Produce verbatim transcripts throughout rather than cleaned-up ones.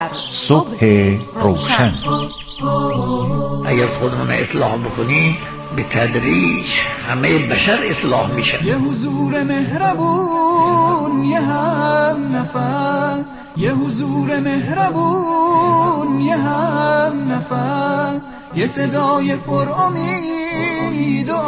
صبح روشن. اگر خودمون اصلاح بکنیم به تدریج همه بشر اصلاح میشه. یه حضور مهربون، یه هم نفس، یه حضور مهربون، یه هم نفس، یه صدای پر امید و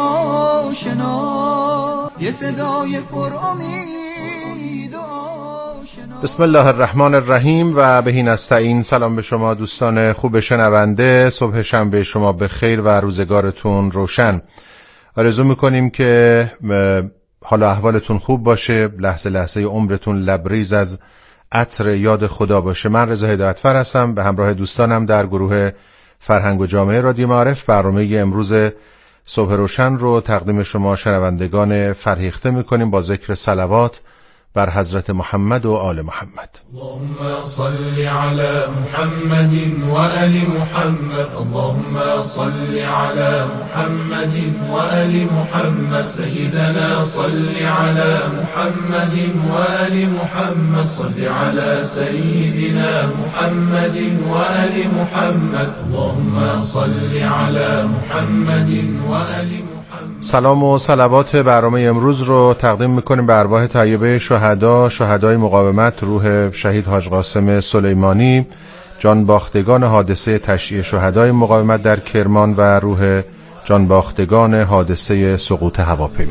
آشنا، یه صدای پر امید و آشنا. بسم الله الرحمن الرحیم و بهی نستعین. سلام به شما دوستان خوب شنونده. صبح شنبه شما به خیر و روزگارتون روشن. آرزو میکنیم که حالا احوالتون خوب باشه، لحظه لحظه عمرتون لبریز از عطر یاد خدا باشه. من رضا هدایتفر هستم، به همراه دوستانم در گروه فرهنگ و جامعه رادیو معارف برنامه امروز صبح روشن رو تقدیم شما شنوندگان فرهیخته میکنیم با ذکر صلوات بر حضرت محمد و آل محمد. اللهم صل على محمد و آل محمد، اللهم صل على محمد و آل محمد، سيدنا صل على محمد و آل محمد، صل على سيدنا محمد و آل محمد، اللهم صل على محمد و آل محمد. سلام و صلوات برنامه امروز رو تقدیم میکنیم به ارواح طیبه شهدا، شهدای مقاومت، روح شهید حاج قاسم سلیمانی، جان باختگان حادثه تشییع شهدای مقاومت در کرمان و روح جان باختگان حادثه سقوط هواپیما.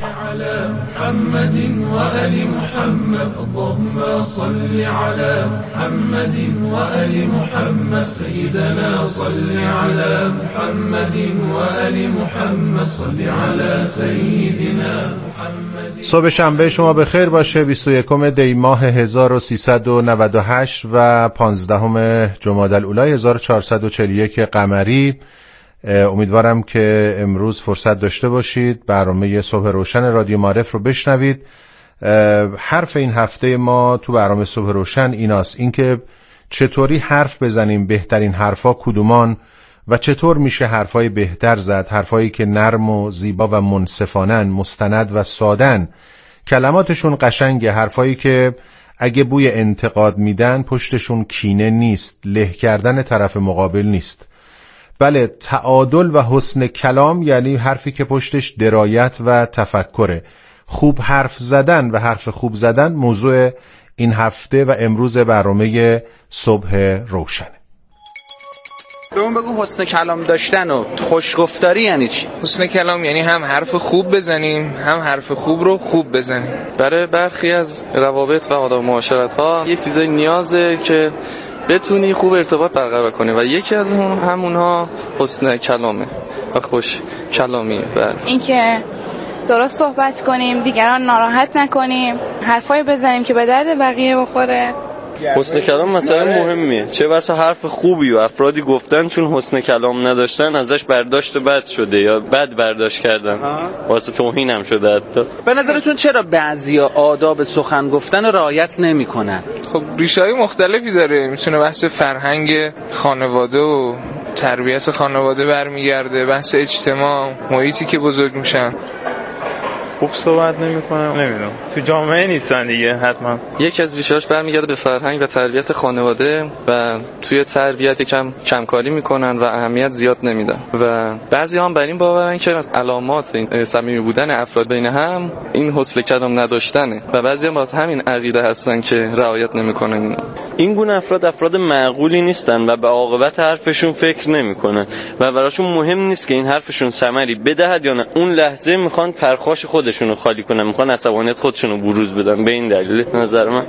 محمد و آل محمد، اللهم صل على محمد و آل محمد، سيدنا صل على محمد و آل محمد، صل على سيدنا محمد. صبح شنبه شما به خیر باشه. بیست و یکم دی ماه هزار و سیصد و نود و هشت و پانزدهم جمادی الاولی هزار و چهارصد و چهل و یک قمری. امیدوارم که امروز فرصت داشته باشید برنامه صبح روشن رادیو معارف رو بشنوید. حرف این هفته ما تو برنامه صبح روشن ایناست، اینکه چطوری حرف بزنیم، بهترین حرفا کدومان و چطور میشه حرفای بهتر زد، حرفایی که نرم و زیبا و منصفانن، مستند و سادن، کلماتشون قشنگه، حرفایی که اگه بوی انتقاد میدن پشتشون کینه نیست، له کردن طرف مقابل نیست. بله، تعادل و حسن کلام یعنی حرفی که پشتش درایت و تفکره. خوب حرف زدن و حرف خوب زدن موضوع این هفته و امروز برنامه صبح روشنه. بهمون بگو حسن کلام داشتن و خوشگفتاری یعنی چی؟ حسن کلام یعنی هم حرف خوب بزنیم، هم حرف خوب رو خوب بزنیم. برای برخی از روابط و آداب معاشرت ها یک چیزای نیازه که بتونی خوب ارتباط برقرار کنی و یکی از اون همونها حسن کلامه و خوش کلامیه. بله، اینکه درست صحبت کنیم، دیگران ناراحت نکنیم، حرفای بزنیم که به درد بقیه بخوره. حسن کلام مثلا مهمیه، چه بسا حرف خوبی و افرادی گفتن چون حسن کلام نداشتن ازش برداشت بد شده یا بد برداشت کردن، واسه توهین هم شده حتی. به نظرتون چرا بعضیا آداب سخن گفتن رعایت نمی‌کنن؟ خب ریشه‌های مختلفی داره، میتونه بحث فرهنگ خانواده و تربیت خانواده برمیگرده، بحث اجتماع، محیطی که بزرگ میشن. خوب صحبت نمی‌کنم، نمیدونم تو جامعه نیستن دیگه. حتما یکی از ریشه‌هاش برمیگرده به فرهنگ و تربیت خانواده و توی تربیت کم کمکاری میکنن و اهمیت زیاد نمیدن و بعضی هم بر این باورن که از علامات این صمیمی بودن افراد بین هم این حسن کلام نداشتنه و بعضی هم باز همین عقیده هستن که رعایت نمیکنن. این گونه افراد افراد معقولی نیستن و به عاقبت حرفشون فکر نمیکنن و براشون مهم نیست که این حرفشون ثمری بدهد یا نه. اون لحظه میخوان پرخاش خودشون رو خالی کنن، میخوان عصبانیت خودشون رو بروز بدن. به این دلیل نظر من.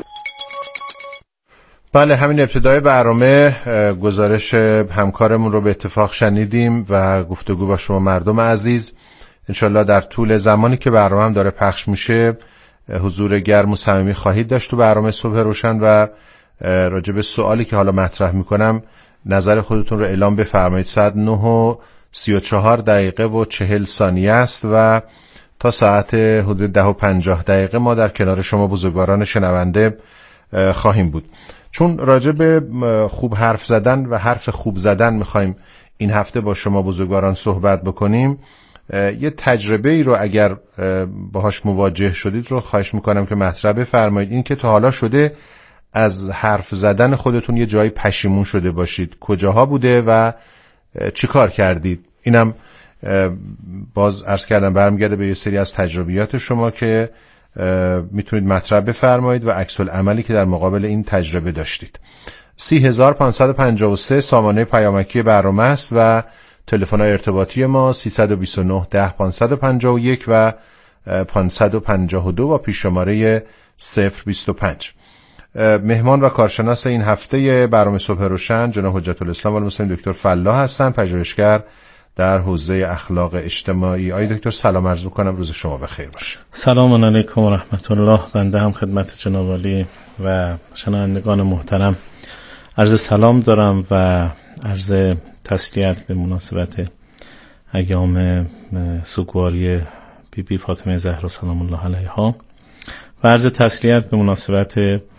بله، همین ابتدای برنامه گزارش همکارمون رو به اتفاق شنیدیم و گفتگو با شما مردم عزیز. انشالله در طول زمانی که برنامه هم داره پخش میشه حضور گرم و صمیمی خواهید داشت تو برنامه صبح روشن و راجع به سوالی که حالا مطرح میکنم نظر خودتون رو اعلام بفرمایید. ساعت نه و سی و چهار دقیقه و چهل ثانیه است و تا ساعت حدود ده و پنجاه دقیقه ما در کنار شما بزرگواران شنونده خواهیم بود. چون راجع به خوب حرف زدن و حرف خوب زدن میخوایم این هفته با شما بزرگواران صحبت بکنیم، یه تجربه ای رو اگر باهاش مواجه شدید رو خواهش میکنم که مطرح بفرمایید. این که تا حالا شده از حرف زدن خودتون یه جایی پشیمون شده باشید، کجاها بوده و چی کار کردید؟ اینم باز عرض کردم برمیگرده به یه سری از تجربیات شما که میتونید مطرح بفرمایید و عکس العملی که در مقابل این تجربه داشتید. سی هزار پانصد و پنجاه و سه سامانه پیامکی برنامه است و تلفن ارتباطی ما سیصد و بیست و نه ده پانصد و پنجاه و یک و پانصد و پنجاه و دو و پیش شماره صفر بیست و پنج. مهمان و کارشناس این هفته برنامه صبح روشن جناب حجت الاسلام والمسلمین دکتر فلاح هستن، پژوهشگر در حوزه اخلاق اجتماعی. آقای دکتر سلام عرض می‌کنم، روز شما بخیر باشه. سلام علیکم و رحمت الله. بنده هم خدمت جناب عالی و شنوندگان محترم عرض سلام دارم و عرض تسلیت به مناسبت ایام سوگواری بی بی فاطمه زهرا سلام الله علیها و عرض تسلیت به مناسبت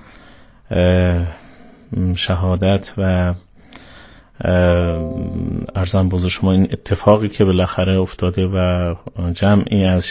شهادت و ارزم بزرگ شما این اتفاقی که بالاخره افتاده و جمعی از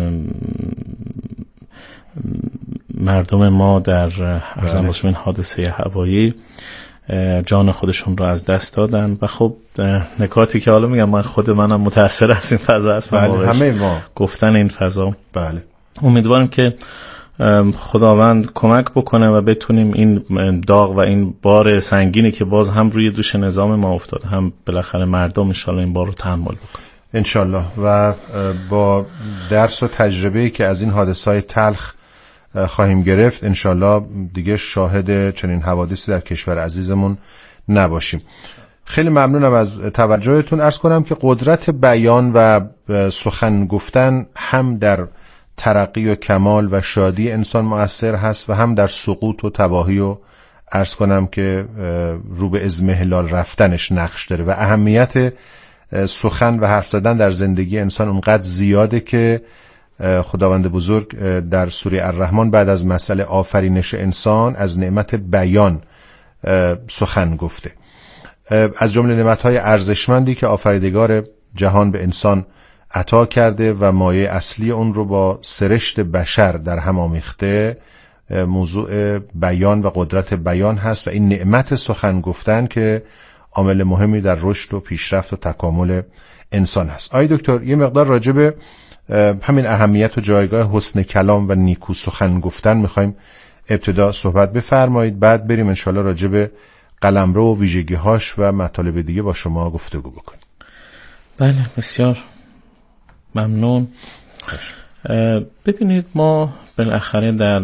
مردم ما در ارزم بزرگ این حادثه هوایی جان خودشون رو از دست دادن و خب نکاتی که حالا میگم من خود منم متأثر از این فضا هستم. بله همه ما گفتن این فضا. بله امیدوارم که خداوند کمک بکنه و بتونیم این داغ و این بار سنگینی که باز هم روی دوش نظام ما افتاد هم بالاخره مردم انشالله این بار رو تحمل بکنه انشالله و با درس و تجربه‌ای که از این حادثه‌های تلخ خواهیم گرفت انشالله دیگه شاهد چنین حوادثی در کشور عزیزمون نباشیم. خیلی ممنونم از توجهتون. عرض کنم که قدرت بیان و سخن گفتن هم در ترقی و کمال و شادی انسان مؤثر هست و هم در سقوط و تباهی و عرض کنم که رو به اضمحلال رفتنش نقش داره و اهمیت سخن و حرف زدن در زندگی انسان اونقدر زیاده که خداوند بزرگ در سوره الرحمن بعد از مسئله آفرینش انسان از نعمت بیان سخن گفته. از جمله نعمت‌های ارزشمندی که آفریدگار جهان به انسان عطا کرده و مایه اصلی اون رو با سرشت بشر در هم آمیخته موضوع بیان و قدرت بیان هست و این نعمت سخن گفتن که عامل مهمی در رشد و پیشرفت و تکامل انسان هست. آقای دکتر یه مقدار راجع به همین اهمیت و جایگاه حسن کلام و نیکو سخن گفتن میخوایم ابتدا صحبت بفرمایید، بعد بریم انشالله راجع به قلمرو و ویژگی‌هاش و مطالب دیگه با شما گفتگو بکنیم. بله بسیار ممنون. ببینید ما بالاخره در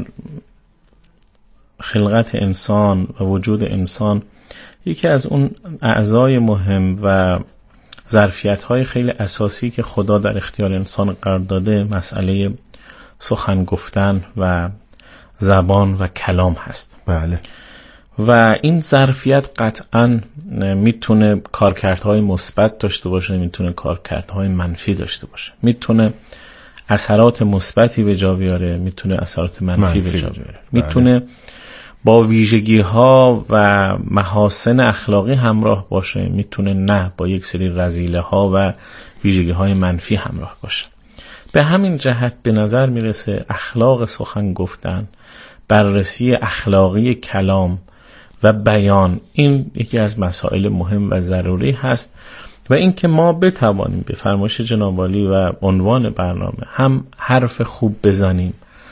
خلقت انسان و وجود انسان یکی از اون اعضای مهم و ظرفیت‌های خیلی اساسی که خدا در اختیار انسان قرار داده مسئله سخن گفتن و زبان و کلام هست. بله. و این ظرفیت قطعاً میتونه کارکردهای مثبت داشته باشه، میتونه کارکردهای منفی داشته باشه، میتونه اثرات مثبتی به جا بیاره، میتونه اثرات منفی, منفی به جا بیاره. بله. میتونه با ویژگی‌ها و محاسن اخلاقی همراه باشه، میتونه نه با یک سری رذیله‌ها و ویژگی‌های منفی همراه باشه. به همین جهت به نظر میرسه اخلاق سخن گفتن، بررسی اخلاقی کلام و بیان این یکی از مسائل مهم و ضروری هست و اینکه ما بتوانیم به فرمایش جناب عالی و عنوان برنامه هم حرف خوب بزنیم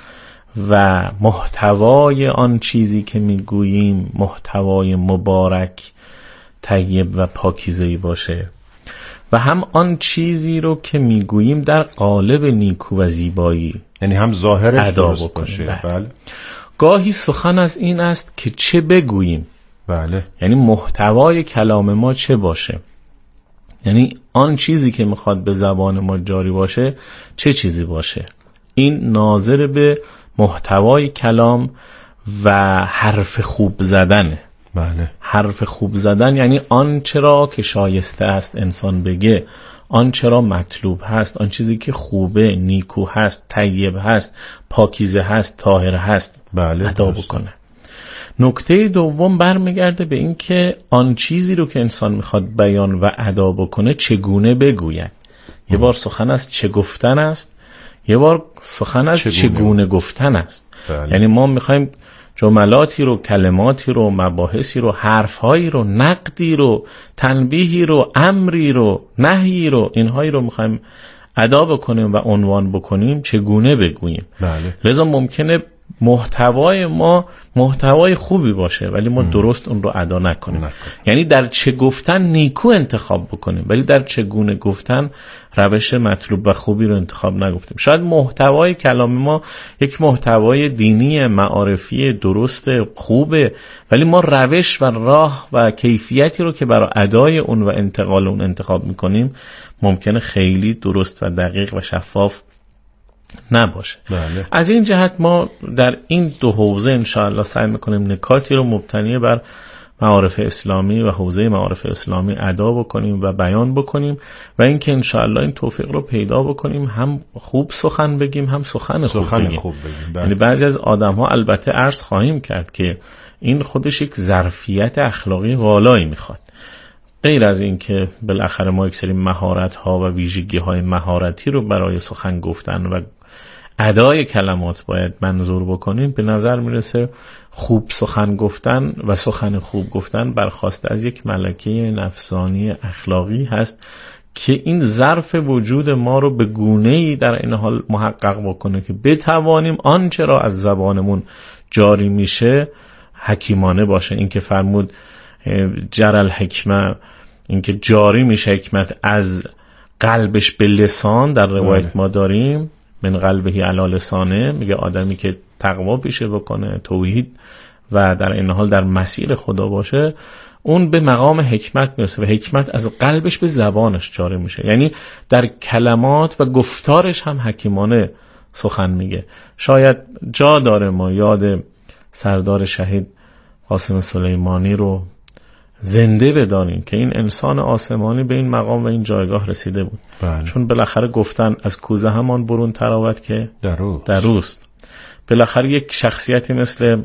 و محتوای آن چیزی که میگوییم محتوای مبارک، طیب و پاکیزه‌ای باشه و هم آن چیزی رو که میگوییم در قالب نیکو و زیبایی، یعنی هم ظاهرش درست باشه. بله. بله. گاهی سخن از این است که چه بگوییم. بله. یعنی محتوای کلام ما چه باشه، یعنی آن چیزی که میخواد به زبان ما جاری باشه چه چیزی باشه. این ناظر به محتوای کلام و حرف خوب زدنه. بله. حرف خوب زدن یعنی آن چرا که شایسته است انسان بگه، آن چرا مطلوب هست، آن چیزی که خوبه، نیکو هست، طیب هست، پاکیزه هست، طاهر هست. بله. ادا بکنه. نکته دوم برمیگرده به این که آن چیزی رو که انسان میخواد بیان و ادا بکنه چگونه بگوید. یه بار سخن از چه گفتن است، یه بار سخن از چگونه, چگونه گفتن است. بله. یعنی ما میخوایم جملاتی رو، کلماتی رو، مباحثی رو، حرفهایی رو، نقدی رو، تنبیهی رو، امری رو، نهی رو، اینهایی رو میخوایم ادا بکنیم و عنوان بکنیم چگونه بگوییم. بله. لذا ممکنه محتوای ما محتوای خوبی باشه ولی ما ام. درست اون رو ادا نکنیم. نکنیم. یعنی در چه گفتن نیکو انتخاب بکنیم ولی در چگونه گفتن روش مطلوب و خوبی رو انتخاب نگفتیم. شاید محتوای کلام ما یک محتوای دینی معارفی درست خوبه ولی ما روش و راه و کیفیتی رو که برای ادای اون و انتقال اون انتخاب میکنیم ممکنه خیلی درست و دقیق و شفاف نباشه. بله. از این جهت ما در این دو حوزه انشاءالله سعی میکنیم نکاتی رو مبتنی بر معارف اسلامی و حوزه معارف اسلامی ادا بکنیم و بیان بکنیم و اینکه انشاءالله این توفیق رو پیدا بکنیم هم خوب سخن بگیم هم سخن خوب سخن بگیم. خوب بگیم. یعنی بعضی از آدم ها البته عرض خواهیم کرد که این خودش یک ظرفیت اخلاقی والایی میخواد. غیر از این که بالاخره ما یک سری مهارت ها و ویژگی های مهارتی رو برای سخن گفتن و ادای کلمات باید منظور بکنیم، به نظر میرسه خوب سخن گفتن و سخن خوب گفتن برخواسته از یک ملکه نفسانی اخلاقی هست که این ظرف وجود ما رو به گونه‌ای در این حال محقق بکنه که بتوانیم آنچه را از زبانمون جاری میشه حکیمانه باشه. این که فرمود جرل حکمه، این که جاری میشه حکمت از قلبش به لسان، در روایت ما داریم من قلبهی علی لسانه، میگه آدمی که تقوا پیشه بکنه، توحید و در این حال در مسیر خدا باشه، اون به مقام حکمت میرسه و حکمت از قلبش به زبانش جاری میشه. یعنی در کلمات و گفتارش هم حکیمانه سخن میگه. شاید جا داره ما یاد سردار شهید قاسم سلیمانی رو زنده بدانیم که این انسان آسمانی به این مقام و این جایگاه رسیده بود. بله. چون بالاخره گفتن از کوزه همان برون تراود که دروست. دروست. بالاخره یک شخصیتی مثل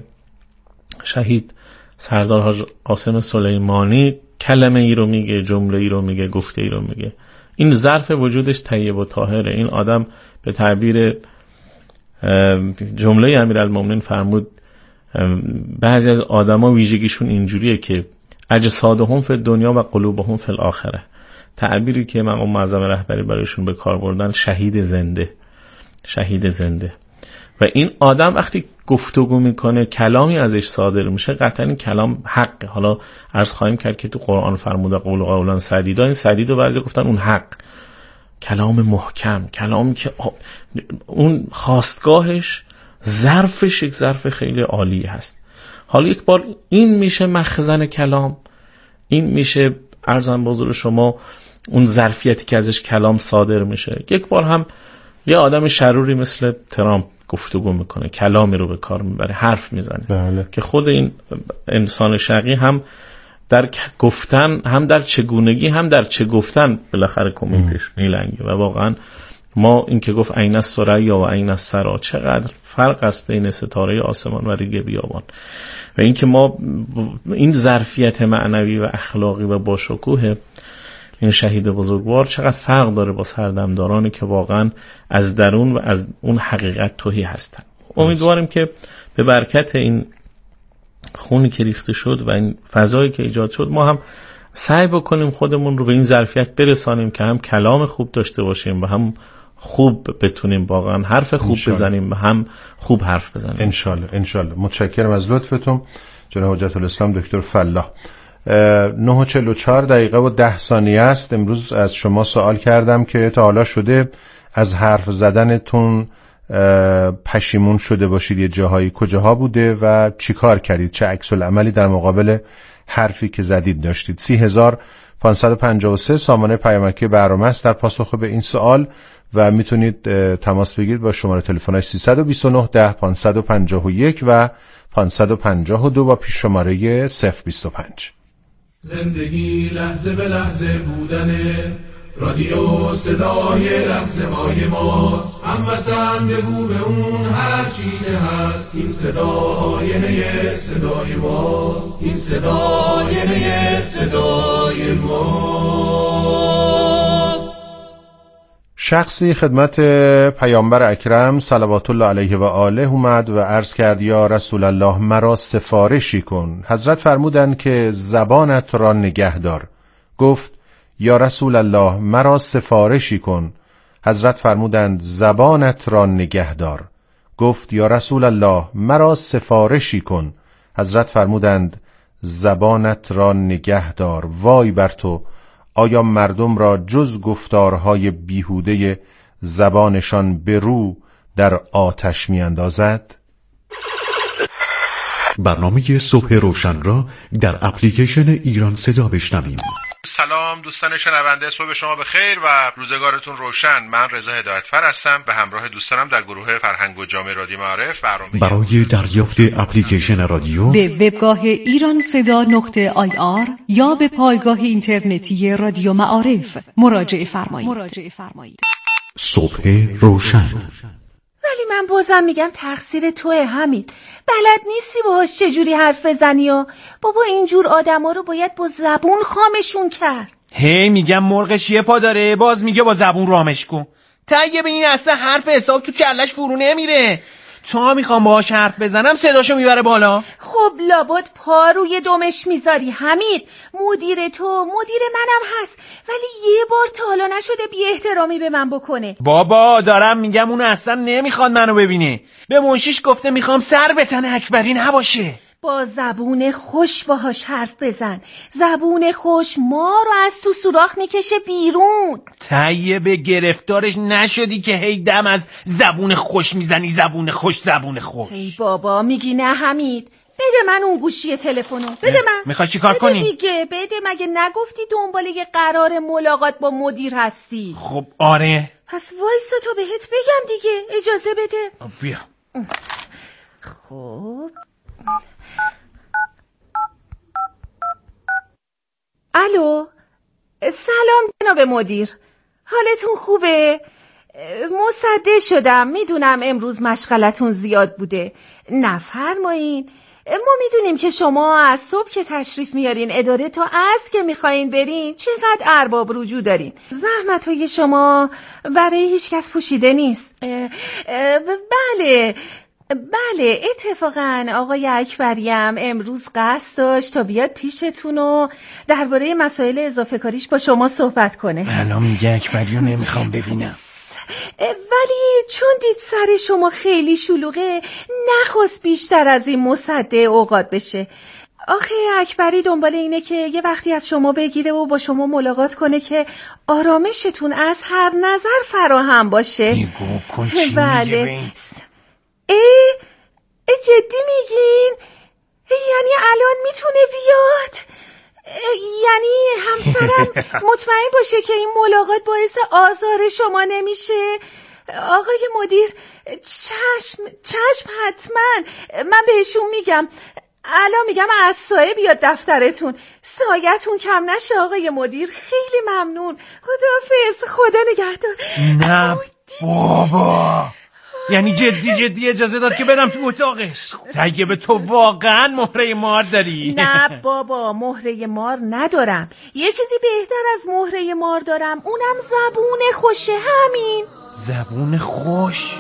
شهید سردار حاج قاسم سلیمانی کلمه ای رو میگه، جمله ای رو میگه، گفته ای رو میگه. این ظرف وجودش طیب و طاهره. این آدم به تعبیر جمله امیرالمومنین فرمود بعضی از آدما ویژگیشون اینجوریه که اجسادهم فی دنیا و قلوبهم فی الاخره. تعبیری که مقام معظم رهبری برایشون به کار بردن شهید زنده، شهید زنده. و این آدم وقتی گفتگو میکنه کلامی ازش صادر میشه قطعا این کلام حق. حالا عرض خواهیم کرد که تو قرآن فرموده قول قولا سدیدا، این سدید رو بعضی گفتن اون حق، کلام محکم، کلامی که اون خواستگاهش ظرفش یک ظرف خیلی عالی هست. حالا یک بار این میشه مخزن کلام، این میشه عرضم به حضور شما اون ظرفیتی که ازش کلام صادر میشه. یک بار هم یه آدم شروری مثل ترامپ گفتگو میکنه، کلامی رو به کار میبره، حرف میزنه. بله. که خود این انسان شقی هم در گفتن، هم در چگونگی، هم در چه گفتن بالاخره کمیتش میلنگه. و واقعا ما این که گفت عین الثریا و عین الثری، چقدر فرق است بین ستاره آسمان و ریگ بیابان. و این که ما این ظرفیت معنوی و اخلاقی و باشکوه این شهید بزرگوار چقدر فرق داره با سردمدارانی که واقعا از درون و از اون حقیقت تهی هستن. امیدواریم که به برکت این خونی که ریخته شد و این فضایی که ایجاد شد ما هم سعی بکنیم خودمون رو به این ظرفیت برسانیم که هم کلام خوب داشته باشیم و هم خوب بتونیم واقعا حرف خوب انشالله. بزنیم و هم خوب حرف بزنیم. انشالله انشالله. متشکرم از لطفتون جناب حجت الاسلام دکتر فلاح. نه و چهل و چهار دقیقه و ده ثانیه است. امروز از شما سوال کردم که تا حالا شده از حرف زدنتون پشیمون شده باشید، یه جاهایی کجاها بوده و چی کار کردید، چه عکس العملی در مقابل حرفی که زدید داشتید؟ سی هزار پانصد و پنجاه و سه سامانه پیامکی برنامه است در پاسخ به این سوال و میتونید تماس بگیرید با شماره تلفن‌های سیصد و بیست و نه ده پانصد و پنجاه و یک و پانصد و پنجاه و دو و پیش شماره صفر بیست و پنج. زندگی لحظه به لحظه بودنه، رادیو صدای لحظه های ماست. هموطن بگو به اون هر چی که هست، این صدا آینه صدای ماست، این صدا آینه صدای ماست. شخصی خدمت پیامبر اکرم صلوات الله علیه و آله اومد و عرض کرد یا رسول الله مرا سفارشی کن. حضرت فرمودند که زبانت را نگه دار. گفت یا رسول الله مرا سفارشی کن. حضرت فرمودند زبانت را نگه دار. گفت یا رسول الله مرا سفارشی کن. حضرت فرمودند زبانت را نگه دار. وای بر تو، آیا مردم را جز گفتارهای بیهوده زبانشان به رو در آتش می اندازد؟ برنامه صبح روشن را در اپلیکیشن ایران صدا بشنویم. سلام دوستان شنونده، صبح شما بخیر و روزگارتون روشن. من رضا هدایتفر هستم، به همراه دوستانم در گروه فرهنگ و جامعه رادیو معارف برنامه برای دریافت اپلیکیشن رادیو به وبگاه ایران صدا نقطه آی آر یا به پایگاه اینترنتی رادیو معارف مراجعه فرمایید. مراجعه فرمایید. صبح روشن. ولی من بازم میگم تقصیر توه حمید. بلد نیستی باهاش چجوری حرف بزنی و بابا اینجور آدما رو باید با زبون خامشون کرد. هی میگم مرغش یه پا داره، باز میگه با زبون رامش کن. تگه به این اصلا حرف حساب تو کلش فرو نمیره. تا میخوام باهاش حرف بزنم صداشو میبره بالا. خب لابد پا روی دمش میذاری حمید. مدیر تو مدیر منم هست، ولی یه بار تا حالا نشده بی احترامی به من بکنه. بابا دارم میگم اون اصلا نمیخواد منو ببینه. به منشیش گفته میخوام سر به تن اکبری نباشه. با زبون خوش باهاش حرف بزن. زبون خوش ما رو از تو سوراخ میکشه بیرون. تایه به گرفتارش نشدی که هی دم از زبون خوش میزنی. زبون خوش زبون خوش. ای بابا میگی نه حمید. بده من اون گوشی تلفنو. بده من. میخوای چی کار بده کنی؟ دیگه بده. مگه نگفتی دنبال یه قرار ملاقات با مدیر هستی؟ خب آره. پس وایسا تا بهت بگم دیگه. اجازه بده. بیا. خب الو، سلام جناب مدیر، حالتون خوبه؟ مصدع شدم، میدونم امروز مشغلتون زیاد بوده. نفرمایین. ما میدونیم که شما از صبح که تشریف میارین اداره تا عصر که میخواین برین چقدر ارباب رجوع دارین. زحمت های شما برای هیچ کس پوشیده نیست. اه اه بله بله اتفاقا آقای اکبریم امروز قصد داشت تا بیاد پیشتون و درباره مسائل اضافه کاریش با شما صحبت کنه. الان میگه اکبریو نمیخوام ببینم، ولی چون دید سر شما خیلی شلوغه نخواست بیشتر از این مصدع اوقات بشه. آخه اکبری دنبال اینه که یه وقتی از شما بگیره و با شما ملاقات کنه که آرامشتون از هر نظر فراهم باشه. نگاه کن چی بله. میگه به این؟ ای, ای جدی میگین؟ یعنی الان میتونه بیاد؟ یعنی همسرم مطمئن باشه که این ملاقات باعث آزار شما نمیشه؟ آقای مدیر چشم چشم حتما. من بهشون میگم. الان میگم از سایه بیاد دفترتون. سایتون کم نشه آقای مدیر. خیلی ممنون. خداحافظ. خدا نگهدار. نه بابا، یعنی جدی جدی اجازه داد که برم تو اتاقش؟ تگه به تو واقعا مهره مار داری؟ نه بابا مهره مار ندارم. یه چیزی بهتر از مهره مار دارم، اونم زبون خوشه. همین زبون خوش.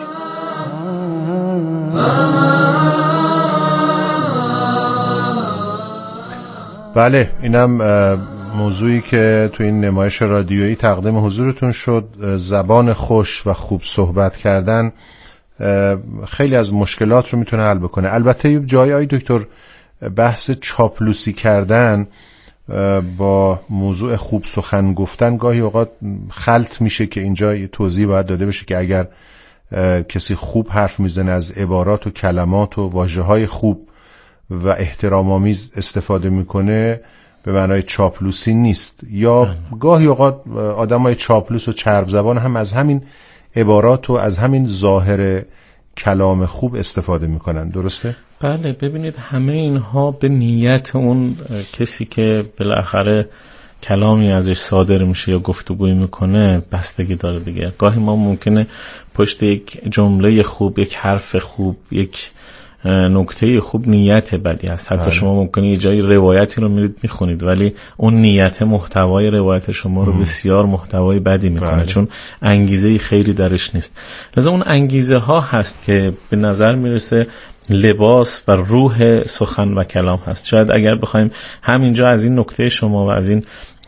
بله، اینم موضوعی که تو این نمایش رادیویی تقدیم حضورتون شد. زبان خوش و خوب صحبت کردن خیلی از مشکلات رو میتونه حل بکنه. البته جای آی دکتر بحث چاپلوسی کردن با موضوع خوب سخن گفتن گاهی اوقات خلط میشه که اینجا توضیح باید داده بشه که اگر کسی خوب حرف میزنه از عبارات و کلمات و واژه‌های خوب و احترام‌آمیز استفاده میکنه به معنای چاپلوسی نیست. یا گاهی اوقات آدمای چاپلوس و چرب زبان هم از همین عبارات و از همین ظاهر کلام خوب استفاده میکنن. درسته؟ بله، ببینید همه اینها به نیت اون کسی که بالاخره کلامی ازش صادر میشه یا گفتگویی میکنه بستگی داره دیگه. گاهی ما ممکنه پشت یک جمله خوب، یک حرف خوب، یک نکته خوب نیت بدی هست. حتی شما ممکنه یه جایی روایتی رو میرید میخونید ولی اون نیت محتوای روایت شما رو بسیار محتوای بدی میکنه بله. چون انگیزه خیری درش نیست. لذا اون انگیزه ها هست که به نظر میرسه لباس و روح سخن و کلام هست. شاید اگر بخوایم همینجا از این نکته شما و از این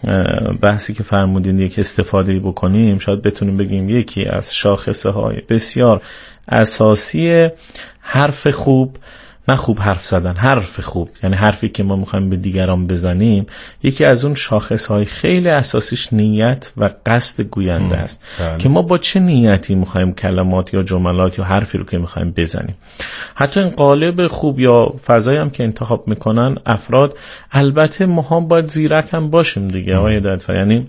بحثی که فرمودین یک استفاده بکنیم، شاید بتونیم بگیم یکی از شاخصه های بسیار اساسی حرف خوب، نه خوب حرف زدن، حرف خوب، یعنی حرفی که ما میخوایم به دیگران بزنیم، یکی از اون شاخص های خیلی اساسیش نیت و قصد گوینده است که ما با چه نیتی میخوایم کلمات یا جملات یا حرفی رو که میخوایم بزنیم. حتی این قالب خوب یا فضایی هم که انتخاب میکنن افراد، البته ما هم باید زیرک هم باشیم دیگه آقای دادفر، یعنی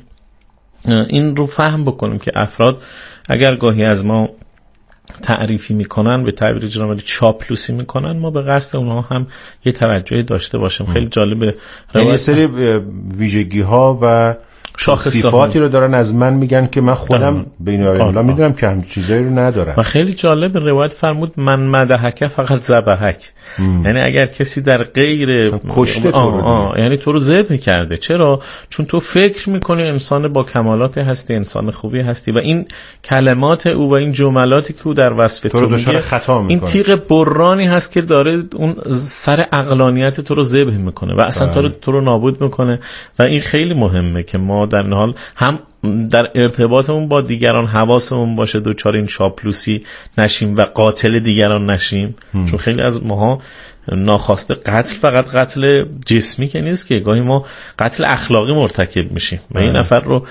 این رو فهم بکنیم که افراد اگر گاهی از ما تعریفی میکنن، به تعبیر جنابالی چاپلوسی میکنن، ما به قصد اونها هم یه توجهی داشته باشیم. خیلی جالبه، یه سری ویژگی ها و صفاتی رو دارن از من میگن که من خودم بین الله میدونم که هم چیزایی رو ندارم. و خیلی جالب روایت فرمود من مدحک فقط ذبحک، یعنی اگر کسی در غیر کشته تو رو یعنی تو رو ذبح کرده. چرا؟ چون تو فکر میکنی انسان با کمالات هستی، انسان خوبی هستی و این کلمات او و این جملاتی که او در وصف تو, تو میگه خطا این تیغ برانی هست که داره اون سر عقلانیت تو رو ذبح میکنه و اصلا تو رو, تو رو نابود میکنه. و این خیلی مهمه که ما در این حال هم در ارتباطمون با دیگران حواسمون باشه دوچار این چاپلوسی نشیم و قاتل دیگران نشیم. هم. چون خیلی از ماها ناخواسته قتل فقط قتل جسمی که نیست که گاهی ما قتل اخلاقی مرتکب میشیم و این نفر رو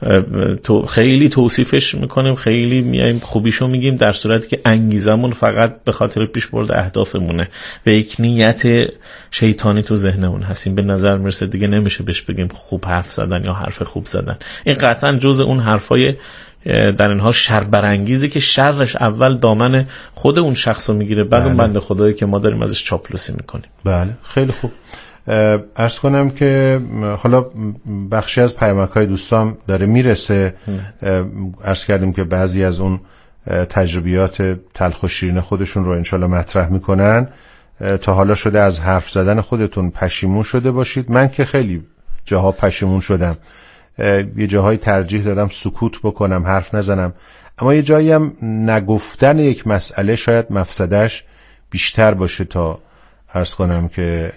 تو خیلی توصیفش میکنیم، خیلی میایم خوبیشو میگیم، در صورتی که انگیزمون فقط به خاطر پیشبرد اهدافمونه و یک نیت شیطانی تو ذهنمون هستیم. به نظر میرسه دیگه نمیشه بهش بگیم خوب حرف زدن یا حرف خوب زدن. این قطعا جز اون حرفای در این حال شر برانگیزی که شرش اول دامن خود اون شخصو میگیره، بعد اون بنده خدایی که ما داریم ازش چاپلوسی میکنیم. بله خیلی خوب. عرض کنم که حالا بخشی از پیامک‌های دوستام داره میرسه. عرض کردیم که بعضی از اون تجربیات تلخ و شیرین خودشون رو انشالله مطرح میکنن. تا حالا شده از حرف زدن خودتون پشیمون شده باشید؟ من که خیلی جاها پشیمون شدم، یه جاهای ترجیح دادم سکوت بکنم، حرف نزنم، اما یه جایی هم نگفتن یک مسئله شاید مفسدش بیشتر باشه تا عرض کنم که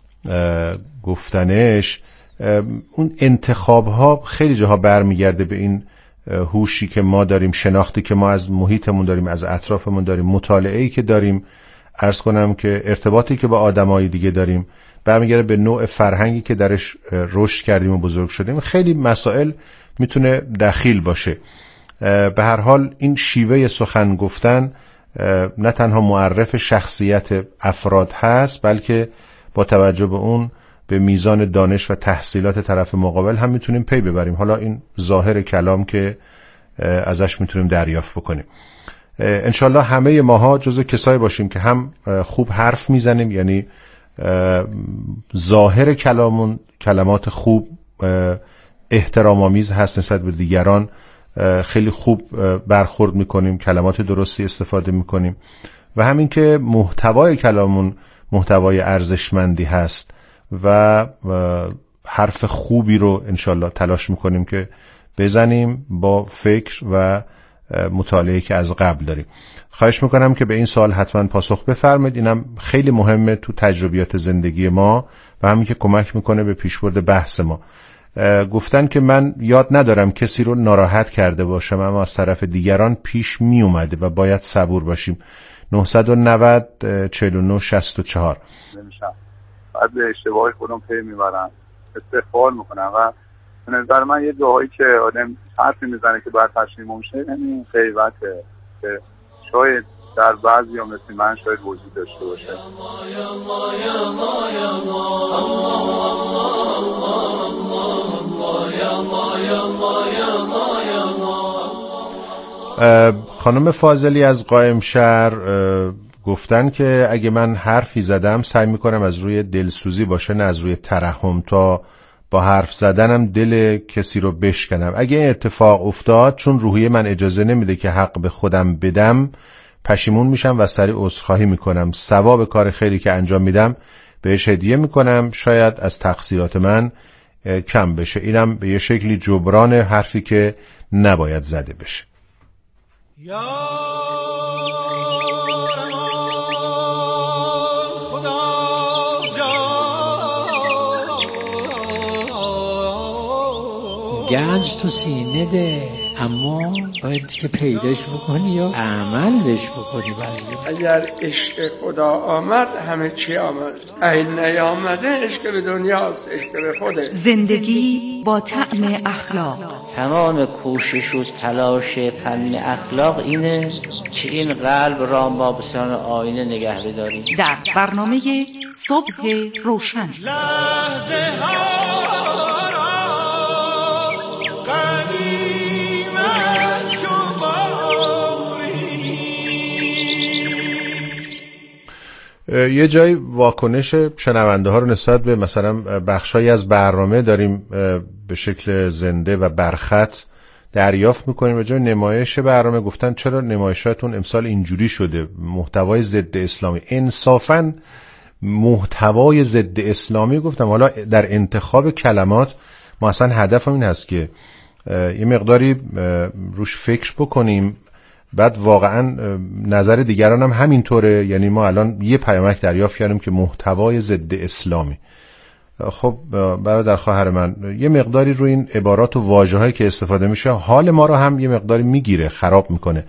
گفتنش. اون انتخاب ها خیلی جاها برمیگرده به این هوشی که ما داریم، شناختی که ما از محیطمون داریم، از اطرافمون داریم، مطالعه‌ای که داریم، عرض کنم که ارتباطی که با آدمای دیگه داریم، برمیگرده به نوع فرهنگی که درش رشد کردیم و بزرگ شدیم. خیلی مسائل میتونه دخیل باشه. به هر حال این شیوه سخن گفتن نه تنها معرف شخصیت افراد هست، بلکه با توجه به اون به میزان دانش و تحصیلات طرف مقابل هم میتونیم پی ببریم. حالا این ظاهر کلام که ازش میتونیم دریافت بکنیم. انشالله همه ماها جزو کسایی باشیم که هم خوب حرف میزنیم، یعنی ظاهر کلامون کلمات خوب احترام آمیز هست نسبت به دیگران، خیلی خوب برخورد میکنیم، کلمات درستی استفاده میکنیم و همین که محتوای کلامون محتوای ارزشمندی هست و حرف خوبی رو انشالله تلاش میکنیم که بزنیم با فکر و مطالعه که از قبل داریم. خواهش میکنم که به این سوال حتما پاسخ بفرمایید. اینم خیلی مهمه تو تجربیات زندگی ما و همین که کمک میکنه به پیشبرد بحث ما. گفتن که من یاد ندارم کسی رو ناراحت کرده باشم، اما از طرف دیگران پیش می اومده و باید صبور باشیم. نه نه صفر چهل و نه شصت و چهار نمیشم بعد به اشتباهی خودم پی میبرم، استغفار میکنم و به نظر من یه جاهایی که آدم حرفی میزنه که باید پشیمون شه، یعنی غیبته که شاید در بعضی هم مثل من شاید وجود داشته باشه. خانم فاضلی از قائم شهر گفتن که اگه من حرفی زدم سعی میکنم از روی دلسوزی باشه، نه از روی ترحم، تا با حرف زدنم دل کسی رو بشکنم. اگه این اتفاق افتاد چون روحیه من اجازه نمیده که حق به خودم بدم، پشیمون میشم و سریع عذرخواهی میکنم. ثواب کار خیری که انجام میدم بهش هدیه میکنم، شاید از تقصیرات من کم بشه. اینم به یه شکلی جبران حرفی که نباید زده بشه. گنج تو سینه ده، اما باید که پیداش بکنی یا عمل بهش بکنی. بعضی اگر عشق خدا آمد همه چی آمد، این نیامده عشق به دنیاست، عشق به خوده. زندگی با طعم اخلاق. تمام کوشش و تلاش فن اخلاق اینه که این قلب را با بسیار آینه نگه بداریم. در برنامه صبح روشن لحظه ها یه جای واکنش شنونده ها رو نسبت به مثلا بخشایی از برنامه داریم به شکل زنده و برخط دریافت میکنیم. به جای نمایش برنامه گفتن چرا نمایشاتون امسال اینجوری شده، محتوای ضد اسلامی. انصافاً محتوای ضد اسلامی گفتم. حالا در انتخاب کلمات ما اصلا هدف این هست که یه مقداری روش فکر بکنیم، بعد واقعا نظر دیگران هم همینطوره. یعنی ما الان یه پیامک دریافت کردیم که محتوای ضد اسلامی. خب برادر خواهر من، یه مقداری روی این عبارات و واژه‌هایی که استفاده میشه حال ما رو هم یه مقداری میگیره، خراب میکنه.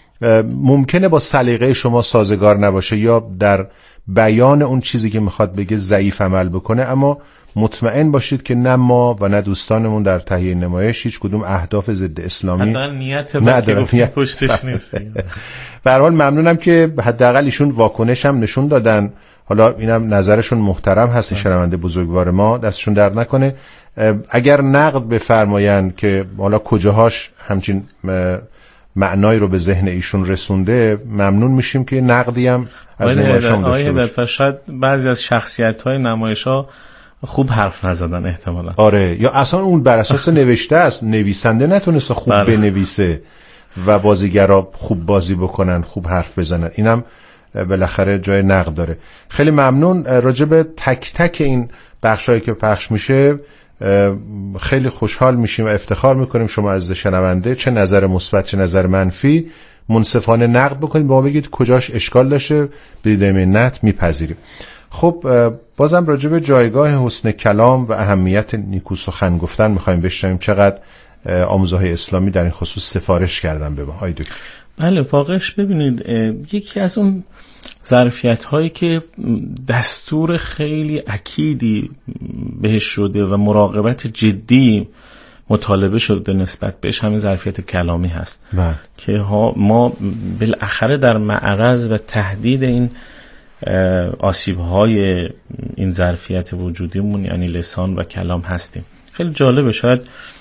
ممکنه با سلیقه شما سازگار نباشه یا در بیان اون چیزی که میخواد بگه ضعیف عمل بکنه، اما مطمئن باشید که نه ما و نه دوستانمون در تهیه نمایش هیچ کدوم اهداف ضد اسلامی ندارن. پشتش نیست. به هر حال ممنونم که حداقل ایشون واکنش هم نشون دادن. حالا اینم نظرشون محترم هست. شنونده بزرگوار ما، دستشون درد نکنه. اگر نقد بفرمایند که حالا کجاهاش همچین معنایی رو به ذهن ایشون رسونده، ممنون میشیم که نقدی هم از نمایشام داشته باشه. شاید بعضی از شخصیت‌های نمایش‌ها خوب حرف نزدن احتمالاً. آره، یا اصلا اون بر اساس نوشته است، نویسنده نتونسته خوب بله. بنویسه و بازیگرا خوب بازی بکنن، خوب حرف بزنن. اینم بالاخره جای نقد داره. خیلی ممنون. راجع به تک تک این بخشایی که پخش میشه خیلی خوشحال میشیم و افتخار میکنیم شما از شنونده چه نظر مثبت چه نظر منفی منصفانه نقد بکنید، به ما بگید کجاش اشکال داشته، بدید منت میپذیریم. خب بازم راجع به جایگاه حسن کلام و اهمیت نیکو سخن گفتن میخوایم بشنویم. چقدر آموزهای اسلامی در این خصوص سفارش کردن به ما. آی دکتر. بله، واقعش ببینید یکی از اون ظرفیت هایی که دستور خیلی اکیدی بهش شده و مراقبت جدی مطالبه شده نسبت بهش همین ظرفیت کلامی هست بله. که ها ما بالاخره در معرض و تهدید این آسیب های این ظرفیت وجودیمون یعنی لسان و کلام هستیم. خیلی جالبه. شاید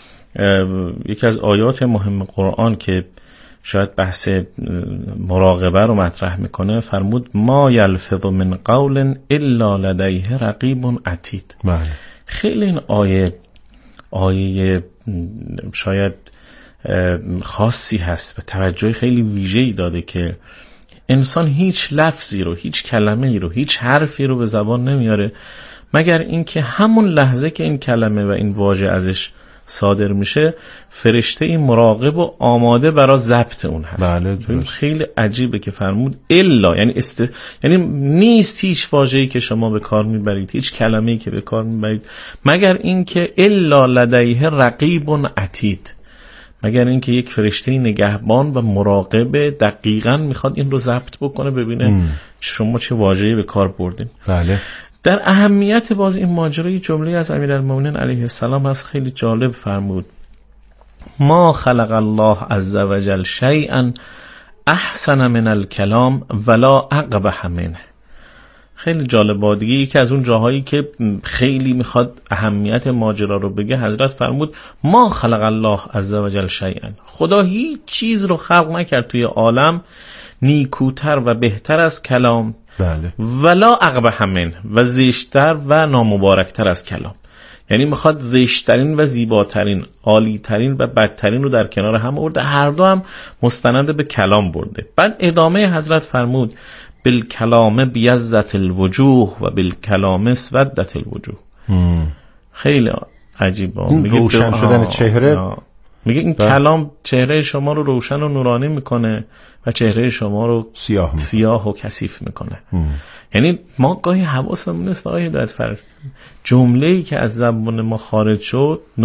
یکی از آیات مهم قرآن که شاید بحث مراقبه رو مطرح میکنه فرمود ما یلفظ من قول الا لدیه رقیب عتید. بله. خیلی این آیه آیه شاید خاصی هست و توجه خیلی ویژه‌ای داده که انسان هیچ لفظی رو، هیچ کلمه‌ای رو، هیچ حرفی رو به زبان نمیاره مگر اینکه همون لحظه که این کلمه و این واژه ازش صادر میشه فرشته این مراقب و آماده برای ضبط اون هست. بله خیلی عجیبه که فرمود الا، یعنی است... یعنی نیست هیچ واژه‌ای که شما به کار میبرید، هیچ کلمه‌ای که به کار میبرید مگر اینکه الا لدیه رقیب عتید، مگر اینکه یک فرشته نگهبان و مراقب دقیقاً میخواد این رو ضبط بکنه ببینه ام. شما چه واژه‌ای به کار بردین. بله. در اهمیت باز این ماجرای جمله از امیرالمومنین علیه السلام هست خیلی جالب فرمود ما خلق الله عز وجل شیئا احسن من الکلام ولا اقبح منه. خیلی جالب. دیگه یکی از اون جاهایی که خیلی میخواد اهمیت ماجرا رو بگه حضرت فرمود ما خلق الله عز وجل شیئا، خدا هیچ چیز رو خلق نکرد توی عالم نیکوتر و بهتر از کلام بله. ولا اقبح من، و زشتر و نامبارکتر از کلام. یعنی میخواد زشترین و زیباترین، عالیترین و بدترین رو در کنار هم آورده، هر دو هم مستند به کلام برده. بعد ادامه حضرت فرمود بالکلام بیزت الوجوه و بالکلام اسودت الوجوه. خیلی عجیبه. میگه روشن شدن چهره، میگه این با... کلام چهره شما رو روشن و نورانی میکنه و چهره شما رو سیاه میکنه. سیاه و کثیف میکنه. یعنی ما گاهی حواسمون نیست آقای هدایت فرد، جمله‌ای که از زبان ما خارج شد